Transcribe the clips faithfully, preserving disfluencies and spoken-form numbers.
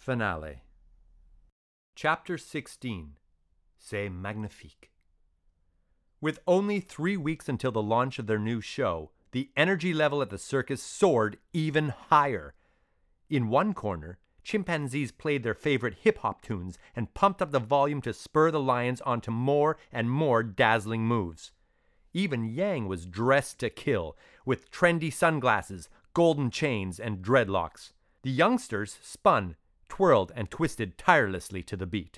Finale. Chapter sixteen. C'est magnifique. With only three weeks until the launch of their new show, the energy level at the circus soared even higher. In one corner, chimpanzees played their favorite hip-hop tunes and pumped up the volume to spur the lions onto more and more dazzling moves. Even Yang was dressed to kill, with trendy sunglasses, golden chains, and dreadlocks. The youngsters spun, twirled, and twisted tirelessly to the beat.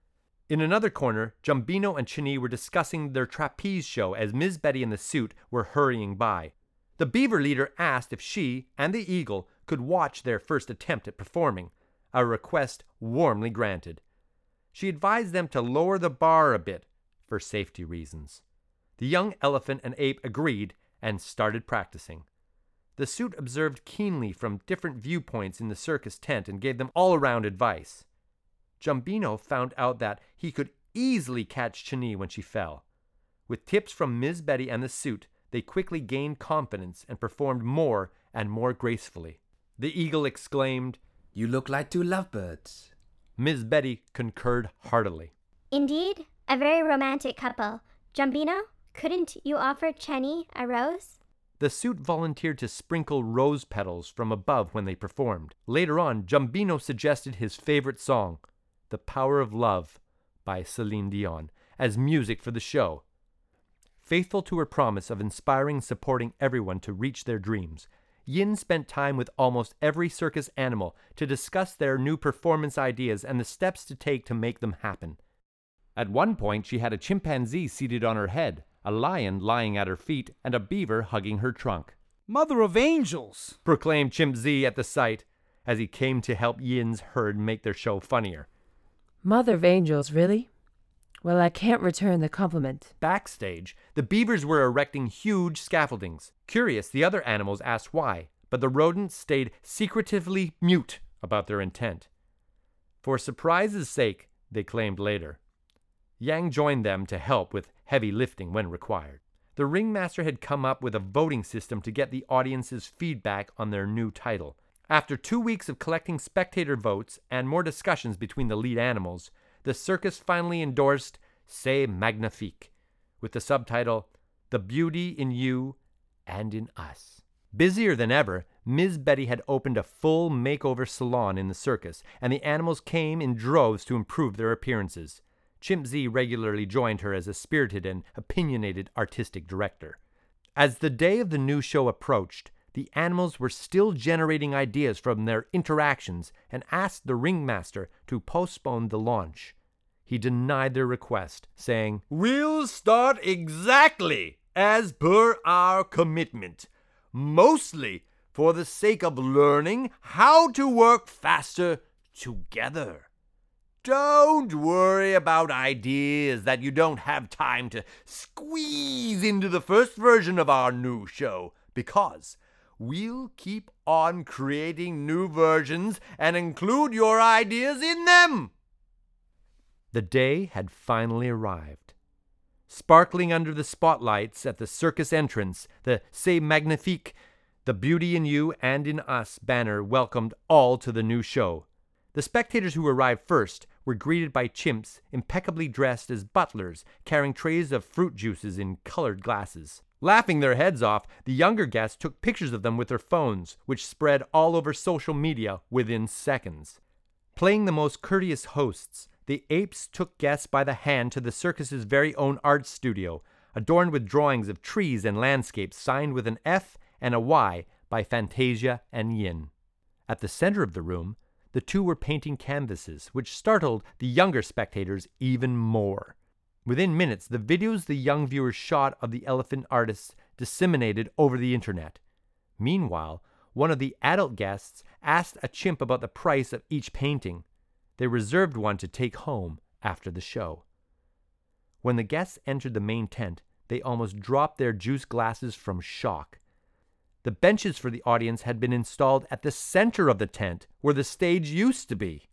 In another corner, Jumbino and Chini were discussing their trapeze show as Miz Betty and the suit were hurrying by. The beaver leader asked if she and the eagle could watch their first attempt at performing, a request warmly granted. She advised them to lower the bar a bit, for safety reasons. The young elephant and ape agreed and started practicing. The suit observed keenly from different viewpoints in the circus tent and gave them all-around advice. Jumbino found out that he could easily catch Chini when she fell. With tips from Miz Betty and the suit, they quickly gained confidence and performed more and more gracefully. The eagle exclaimed, "You look like two lovebirds." Miz Betty concurred heartily. Indeed, a very romantic couple. Jumbino, couldn't you offer Cheni a rose? The suit volunteered to sprinkle rose petals from above when they performed. Later on, Jumbino suggested his favorite song, The Power of Love by Celine Dion, as music for the show. Faithful to her promise of inspiring and supporting everyone to reach their dreams, Yin spent time with almost every circus animal to discuss their new performance ideas and the steps to take to make them happen. At one point, she had a chimpanzee seated on her head, a lion lying at her feet, and a beaver hugging her trunk. "Mother of angels!" proclaimed Chimp Z at the sight, as he came to help Yin's herd make their show funnier. Mother of angels, really? Well, I can't return the compliment. Backstage, the beavers were erecting huge scaffoldings. Curious, the other animals asked why, but the rodents stayed secretively mute about their intent. For surprise's sake, they claimed later. Yang joined them to help with heavy lifting when required. The ringmaster had come up with a voting system to get the audience's feedback on their new title. After two weeks of collecting spectator votes and more discussions between the lead animals, the circus finally endorsed C'est magnifique, with the subtitle, The Beauty in You and in Us. Busier than ever, Miz Betty had opened a full makeover salon in the circus, and the animals came in droves to improve their appearances. Chimp Z regularly joined her as a spirited and opinionated artistic director. As the day of the new show approached, the animals were still generating ideas from their interactions and asked the ringmaster to postpone the launch. He denied their request, saying, "We'll start exactly as per our commitment, mostly for the sake of learning how to work faster together. Don't worry about ideas that you don't have time to squeeze into the first version of our new show, because we'll keep on creating new versions and include your ideas in them." The day had finally arrived. Sparkling under the spotlights at the circus entrance, the C'est magnifique, The Beauty in You and in Us banner welcomed all to the new show. The spectators who arrived first were greeted by chimps impeccably dressed as butlers, carrying trays of fruit juices in colored glasses. Laughing their heads off, the younger guests took pictures of them with their phones, which spread all over social media within seconds. Playing the most courteous hosts, the apes took guests by the hand to the circus's very own art studio, adorned with drawings of trees and landscapes signed with an F and a Y by Fantasia and Yin. At the center of the room, the two were painting canvases, which startled the younger spectators even more. Within minutes, the videos the young viewers shot of the elephant artists disseminated over the internet. Meanwhile, one of the adult guests asked a chimp about the price of each painting. They reserved one to take home after the show. When the guests entered the main tent, they almost dropped their juice glasses from shock. The benches for the audience had been installed at the center of the tent, where the stage used to be.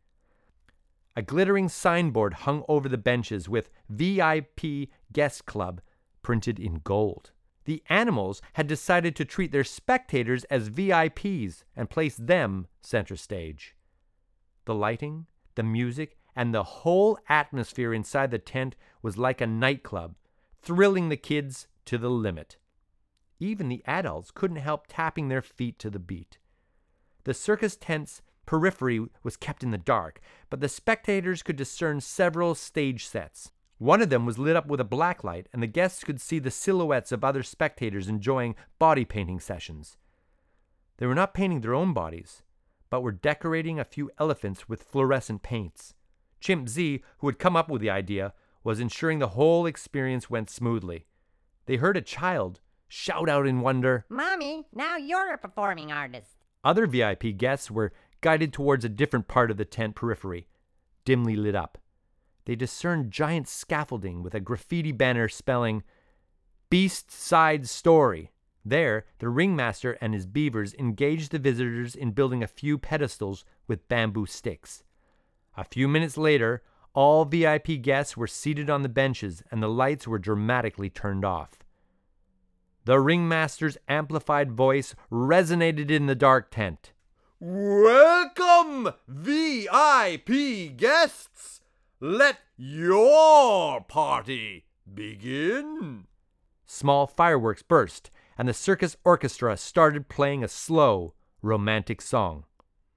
A glittering signboard hung over the benches with V I P Guest Club printed in gold. The animals had decided to treat their spectators as V I Ps and place them center stage. The lighting, the music, and the whole atmosphere inside the tent was like a nightclub, thrilling the kids to the limit. Even the adults couldn't help tapping their feet to the beat. The circus tent's periphery was kept in the dark, but the spectators could discern several stage sets. One of them was lit up with a black light, and the guests could see the silhouettes of other spectators enjoying body painting sessions. They were not painting their own bodies, but were decorating a few elephants with fluorescent paints. Chimp Z, who had come up with the idea, was ensuring the whole experience went smoothly. They heard a child shout out in wonder, "Mommy, now you're a performing artist." Other V I P guests were guided towards a different part of the tent periphery, dimly lit up. They discerned giant scaffolding with a graffiti banner spelling, "Beast Side Story." There, the ringmaster and his beavers engaged the visitors in building a few pedestals with bamboo sticks. A few minutes later, all V I P guests were seated on the benches and the lights were dramatically turned off. The ringmaster's amplified voice resonated in the dark tent. "Welcome, V I P guests! Let your party begin!" Small fireworks burst, and the circus orchestra started playing a slow, romantic song.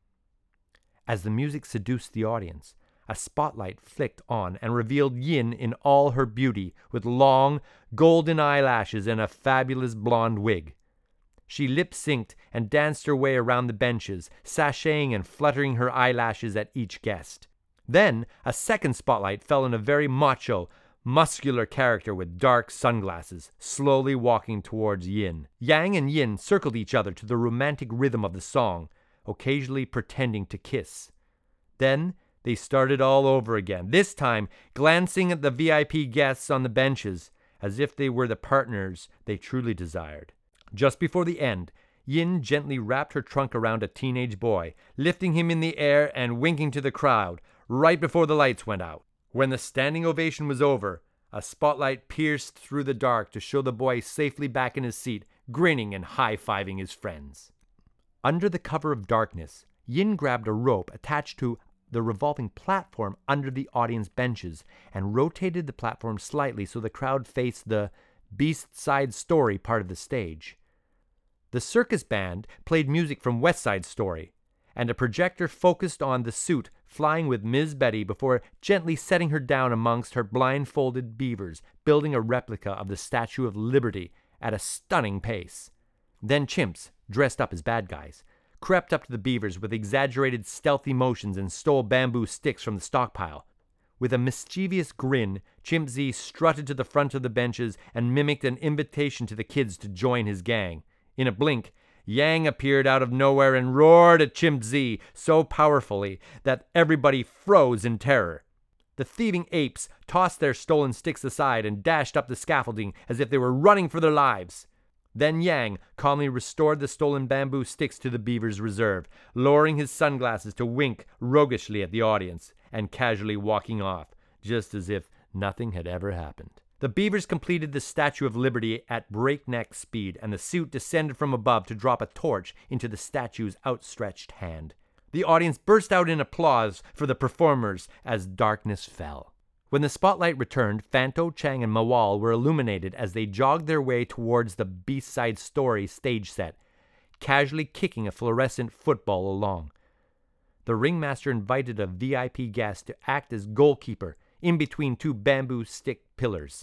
As the music seduced the audience, a spotlight flicked on and revealed Yin in all her beauty, with long, golden eyelashes and a fabulous blonde wig. She lip-synced and danced her way around the benches, sashaying and fluttering her eyelashes at each guest. Then, a second spotlight fell on a very macho, muscular character with dark sunglasses, slowly walking towards Yin. Yang and Yin circled each other to the romantic rhythm of the song, occasionally pretending to kiss. Then, they started all over again, this time glancing at the V I P guests on the benches, as if they were the partners they truly desired. Just before the end, Yin gently wrapped her trunk around a teenage boy, lifting him in the air and winking to the crowd, right before the lights went out. When the standing ovation was over, a spotlight pierced through the dark to show the boy safely back in his seat, grinning and high-fiving his friends. Under the cover of darkness, Yin grabbed a rope attached to the revolving platform under the audience benches and rotated the platform slightly so the crowd faced the Beast Side Story part of the stage. The circus band played music from West Side Story, and a projector focused on the suit flying with Miz Betty before gently setting her down amongst her blindfolded beavers, building a replica of the Statue of Liberty at a stunning pace. Then chimps, dressed up as bad guys, crept up to the beavers with exaggerated stealthy motions and stole bamboo sticks from the stockpile. With a mischievous grin, Chimp Z strutted to the front of the benches and mimicked an invitation to the kids to join his gang. In a blink, Yang appeared out of nowhere and roared at Chimp Z so powerfully that everybody froze in terror. The thieving apes tossed their stolen sticks aside and dashed up the scaffolding as if they were running for their lives. Then Yang calmly restored the stolen bamboo sticks to the beaver's reserve, lowering his sunglasses to wink roguishly at the audience and casually walking off, just as if nothing had ever happened. The beavers completed the Statue of Liberty at breakneck speed, and the suit descended from above to drop a torch into the statue's outstretched hand. The audience burst out in applause for the performers as darkness fell. When the spotlight returned, Fanto, Chang, and Mawal were illuminated as they jogged their way towards the Beast Side Story stage set, casually kicking a fluorescent football along. The ringmaster invited a V I P guest to act as goalkeeper in between two bamboo stick pillars.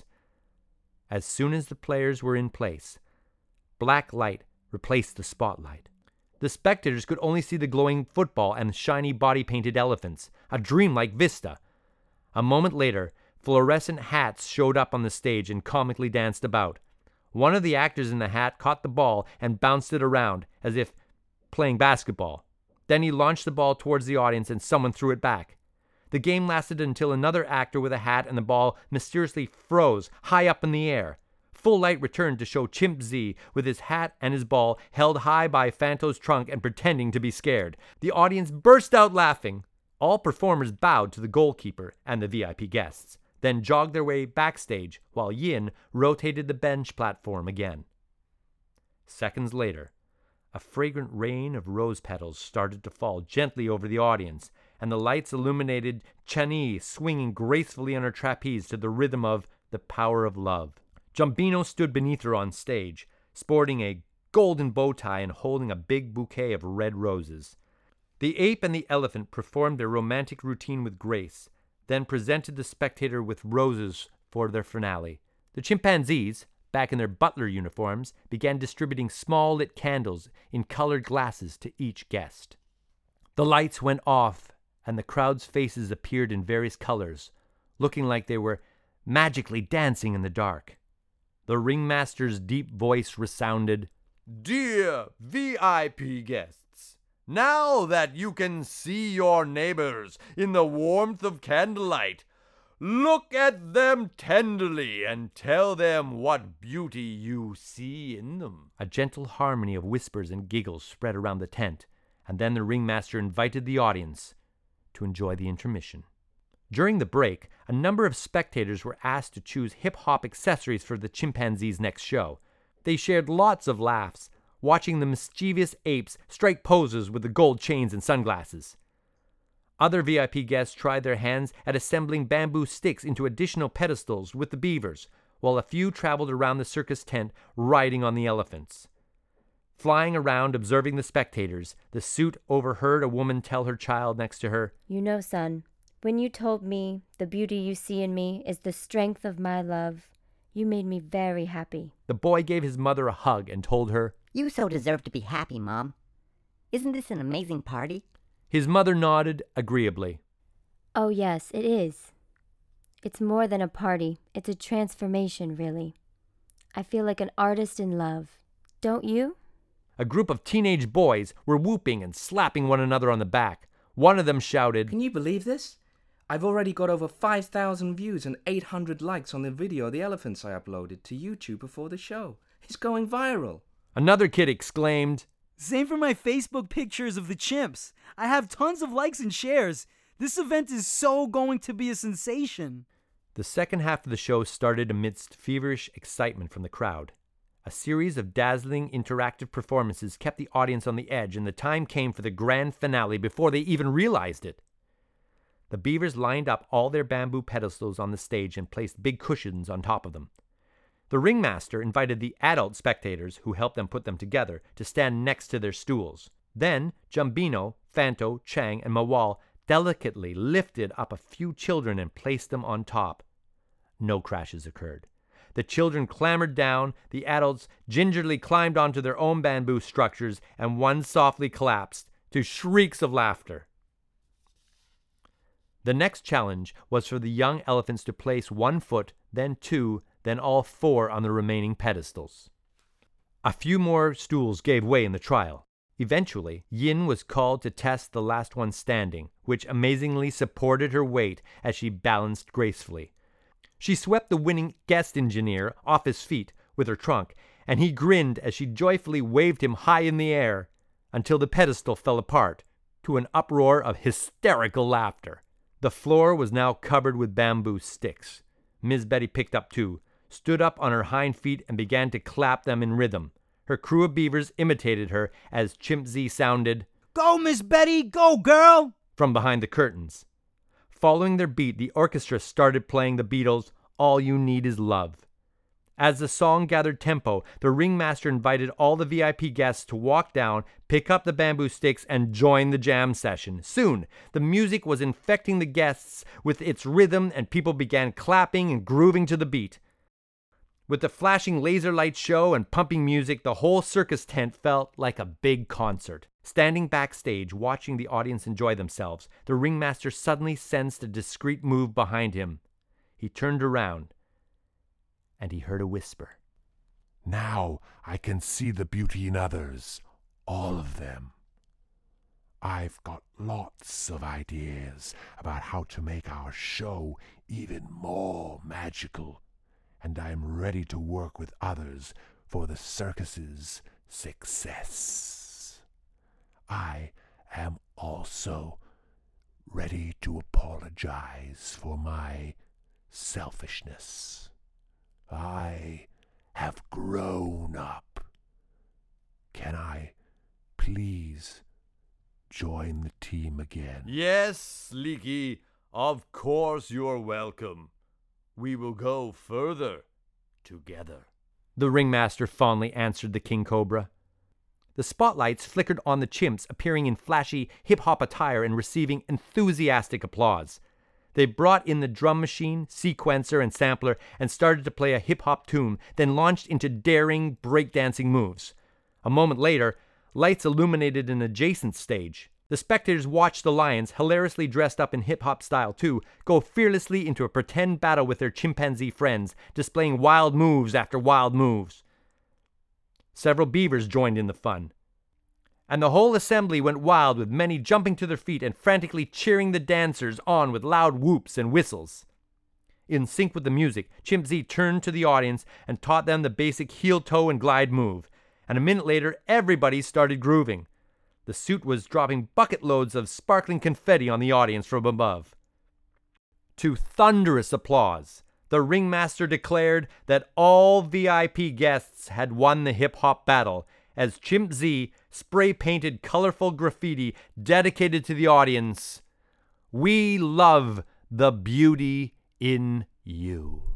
As soon as the players were in place, black light replaced the spotlight. The spectators could only see the glowing football and shiny body-painted elephants, a dreamlike vista. A moment later, fluorescent hats showed up on the stage and comically danced about. One of the actors in the hat caught the ball and bounced it around, as if playing basketball. Then he launched the ball towards the audience and someone threw it back. The game lasted until another actor with a hat and the ball mysteriously froze high up in the air. Full light returned to show Chimp Z with his hat and his ball held high by Fanto's trunk and pretending to be scared. The audience burst out laughing. All performers bowed to the goalkeeper and the V I P guests, then jogged their way backstage while Yin rotated the bench platform again. Seconds later, a fragrant rain of rose petals started to fall gently over the audience, and the lights illuminated Chani swinging gracefully on her trapeze to the rhythm of The Power of Love. Jumbino stood beneath her on stage, sporting a golden bow tie and holding a big bouquet of red roses. The ape and the elephant performed their romantic routine with grace, then presented the spectator with roses for their finale. The chimpanzees, back in their butler uniforms, began distributing small lit candles in colored glasses to each guest. The lights went off, and the crowd's faces appeared in various colors, looking like they were magically dancing in the dark. The ringmaster's deep voice resounded, "Dear V I P guests, now that you can see your neighbors in the warmth of candlelight, look at them tenderly and tell them what beauty you see in them." A gentle harmony of whispers and giggles spread around the tent, and then the ringmaster invited the audience to enjoy the intermission. During the break, a number of spectators were asked to choose hip-hop accessories for the chimpanzees' next show. They shared lots of laughs, watching the mischievous apes strike poses with the gold chains and sunglasses. Other V I P guests tried their hands at assembling bamboo sticks into additional pedestals with the beavers, while a few traveled around the circus tent riding on the elephants. Flying around observing the spectators, the suit overheard a woman tell her child next to her, "You know, son, when you told me the beauty you see in me is the strength of my love, you made me very happy." The boy gave his mother a hug and told her, You so deserve to be happy, Mom. Isn't this an amazing party? His mother nodded agreeably. Oh yes, it is. It's more than a party. It's a transformation, really. I feel like an artist in love. Don't you? A group of teenage boys were whooping and slapping one another on the back. One of them shouted, Can you believe this? I've already got over five thousand views and eight hundred likes on the video of the elephants I uploaded to YouTube before the show. It's going viral. Another kid exclaimed, Same for my Facebook pictures of the chimps. I have tons of likes and shares. This event is so going to be a sensation. The second half of the show started amidst feverish excitement from the crowd. A series of dazzling interactive performances kept the audience on the edge, and the time came for the grand finale before they even realized it. The beavers lined up all their bamboo pedestals on the stage and placed big cushions on top of them. The ringmaster invited the adult spectators, who helped them put them together, to stand next to their stools. Then Jumbino, Fanto, Chang, and Mawal delicately lifted up a few children and placed them on top. No crashes occurred. The children clambered down, the adults gingerly climbed onto their own bamboo structures, and one softly collapsed to shrieks of laughter. The next challenge was for the young elephants to place one foot, then two, then all four on the remaining pedestals. A few more stools gave way in the trial. Eventually, Yin was called to test the last one standing, which amazingly supported her weight as she balanced gracefully. She swept the winning guest engineer off his feet with her trunk, and he grinned as she joyfully waved him high in the air until the pedestal fell apart to an uproar of hysterical laughter. The floor was now covered with bamboo sticks. Miss Betty picked up two, stood up on her hind feet, and began to clap them in rhythm. Her crew of beavers imitated her as Chimpsy sounded, Go, Miss Betty, go, girl! From behind the curtains. Following their beat, the orchestra started playing the Beatles' All You Need Is Love. As the song gathered tempo, the ringmaster invited all the V I P guests to walk down, pick up the bamboo sticks, and join the jam session. Soon, the music was infecting the guests with its rhythm, and people began clapping and grooving to the beat. With the flashing laser light show and pumping music, the whole circus tent felt like a big concert. Standing backstage, watching the audience enjoy themselves, the ringmaster suddenly sensed a discreet move behind him. He turned around, and he heard a whisper. Now I can see the beauty in others, all of them. I've got lots of ideas about how to make our show even more magical, and I'm ready to work with others for the circus's success. I am also ready to apologize for my selfishness. I have grown up. Can I please join the team again. Yes, Leaky, of course you're welcome. We will go further together. The ringmaster fondly answered the king cobra. The spotlights flickered on the chimps appearing in flashy hip-hop attire and receiving enthusiastic applause. They brought in the drum machine, sequencer, and sampler and started to play a hip-hop tune, then launched into daring breakdancing moves. A moment later, lights illuminated an adjacent stage. The spectators watched the lions, hilariously dressed up in hip-hop style too, go fearlessly into a pretend battle with their chimpanzee friends, displaying wild moves after wild moves. Several beavers joined in the fun, and the whole assembly went wild, with many jumping to their feet and frantically cheering the dancers on with loud whoops and whistles. In sync with the music, Chimp Z turned to the audience and taught them the basic heel, toe, and glide move, and a minute later everybody started grooving. The suit was dropping bucket loads of sparkling confetti on the audience from above. To thunderous applause, the ringmaster declared that all V I P guests had won the hip-hop battle, as Chimp Z spray-painted colorful graffiti dedicated to the audience. "We love the beauty in you."